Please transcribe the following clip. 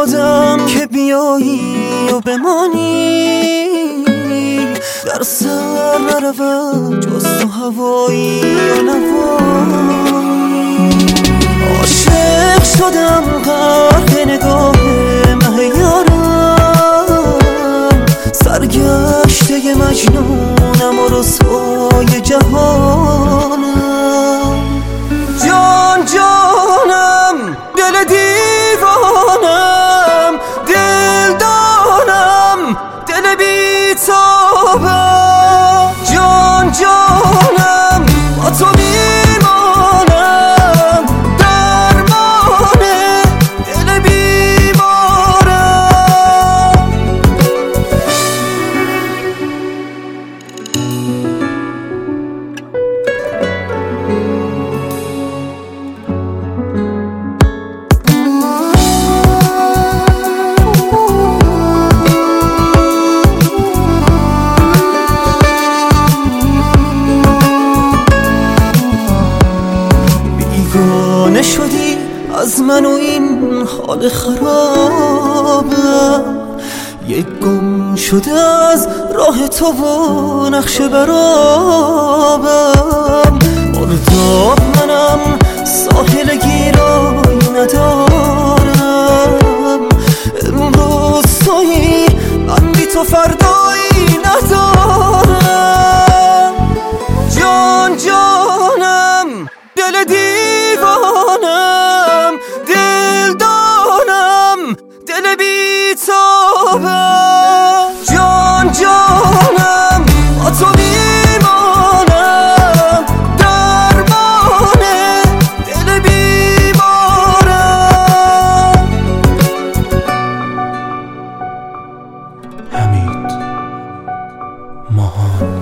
شدم که بیایی و بمانی، در سر نرود جز تو هوایی و نوایی. عاشق شدم غرق نگاه مه یارم، سرگشته مجنونم و رسوای جهانم. جان جانم دل دیوانم، دل دانم دل بی‌تابم. جان جانم با تو میمانم، درمان دل بیمارم. بیگانه شدی از من و این حال خرابم، یک گم شده از راه تو و نقش برابم. مرداب منم ساحل گیرایی ندارم، امروز تویی من بی تو فردایی ندارم. جان جانم دل دیوانم، دل دانم دل بی‌تابم. جان جانم با تو میمانم، درمان دل بیمارم. حمید ماهان.